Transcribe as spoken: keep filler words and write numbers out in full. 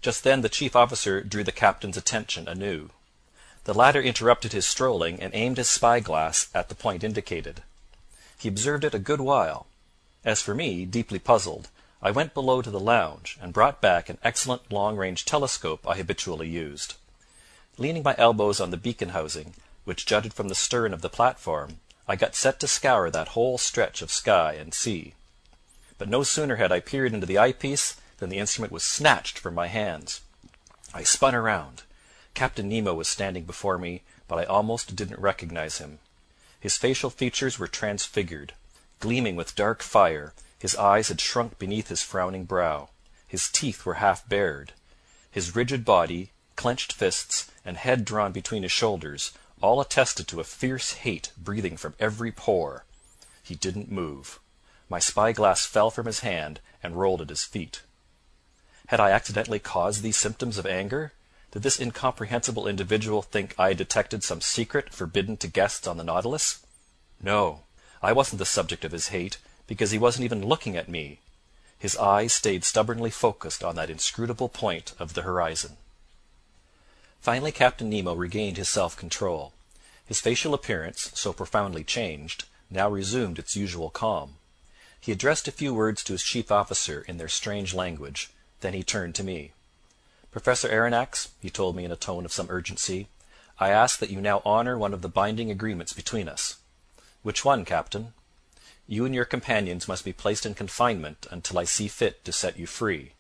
Just then the chief officer drew the captain's attention anew. The latter interrupted his strolling and aimed his spy-glass at the point indicated. He observed it a good while. As for me, deeply puzzled, I went below to the lounge, and brought back an excellent long-range telescope I habitually used. Leaning my elbows on the beacon housing, which jutted from the stern of the platform, I got set to scour that whole stretch of sky and sea. But no sooner had I peered into the eyepiece than the instrument was snatched from my hands. I spun around. Captain Nemo was standing before me, but I almost didn't recognize him. His facial features were transfigured. Gleaming with dark fire, his eyes had shrunk beneath his frowning brow. His teeth were half bared. His rigid body, clenched fists, and head drawn between his shoulders, all attested to a fierce hate breathing from every pore. He didn't move. My spy-glass fell from his hand and rolled at his feet. Had I accidentally caused these symptoms of anger? Did this incomprehensible individual think I had detected some secret forbidden to guests on the Nautilus? No, I wasn't the subject of his hate, because he wasn't even looking at me. His eyes stayed stubbornly focused on that inscrutable point of the horizon. Finally Captain Nemo regained his self-control. His facial appearance, so profoundly changed, now resumed its usual calm. He addressed a few words to his chief officer in their strange language. Then he turned to me. "Professor Aronnax," he told me in a tone of some urgency, "I ask that you now honor one of the binding agreements between us." "Which one, Captain?" "You and your companions must be placed in confinement until I see fit to set you free.